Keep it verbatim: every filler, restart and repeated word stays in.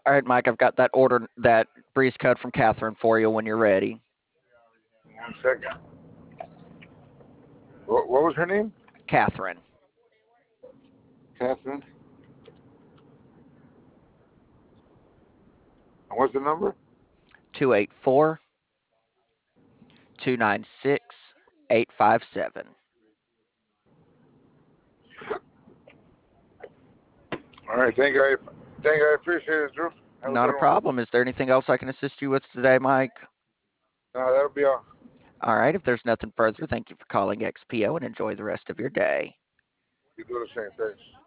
All right, Mike, I've got that order, that breeze cut from Catherine for you when you're ready. One second. What, what was her name? Catherine. Catherine. And what's the number? two eight four, two nine six, eight five seven. All right. Thank you. I, thank you. I appreciate it, Drew. Have a Not a good one. problem. Is there anything else I can assist you with today, Mike? No, that'll be all. All right, if there's nothing further, thank you for calling X P O and enjoy the rest of your day. You do the same. Thanks.